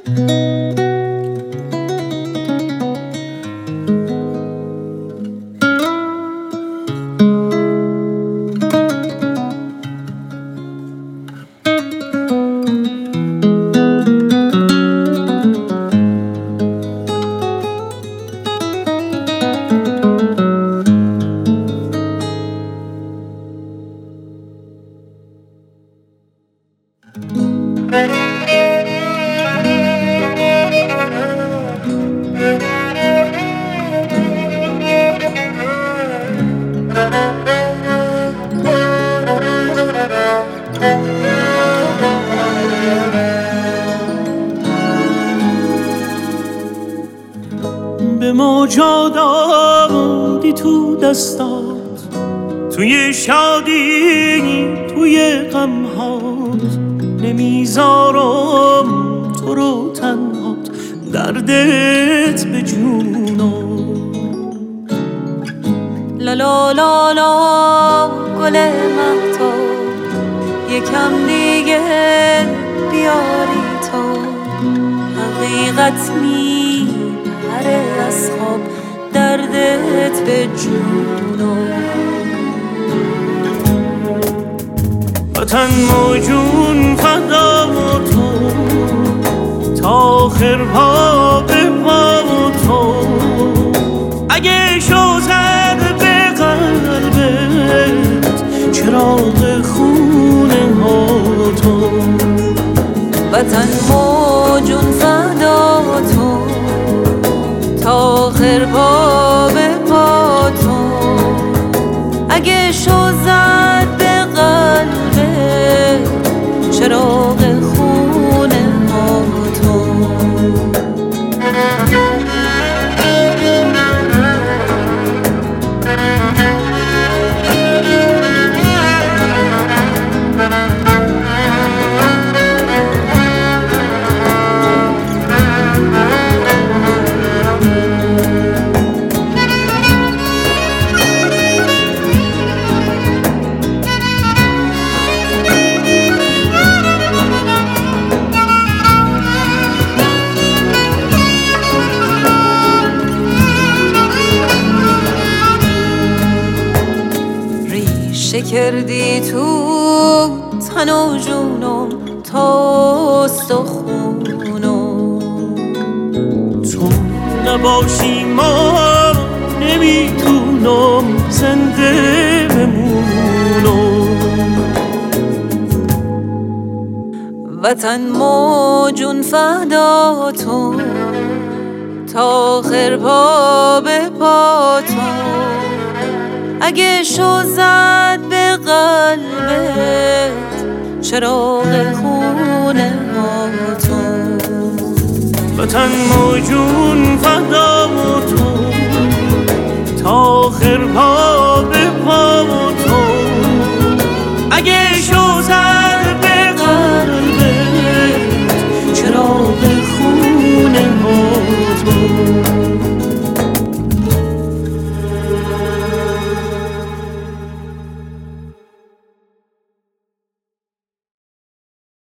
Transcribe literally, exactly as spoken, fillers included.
به ما جا دادی تو دستات، توی شادی توی غمهات، نمیذارم تو رو تنهات، دردت به جونم. لا لا لا لا گل مهتاب، یکم دیگه بیاری تو، حقیقت میپره از خواب، دردت به جونم. وطن موجون فدا تو، تا آخر پا به پا تو، اگه شو زد به قلبت چراغ خونه ها تو. وطن موجون فدا تو، تا آخر پا به پا تو، اگه شو زد به قلبت چراغ خونه ها تو. کردی تو تن و جونم تا استخونم، تو نباشی ما نمیتونم زنده بمونم. وطن موجون فدا تو، تا آخر پا به پا تو، اگه شو زد به قلبت چراغ خونه ها تو. وطن موجون فدا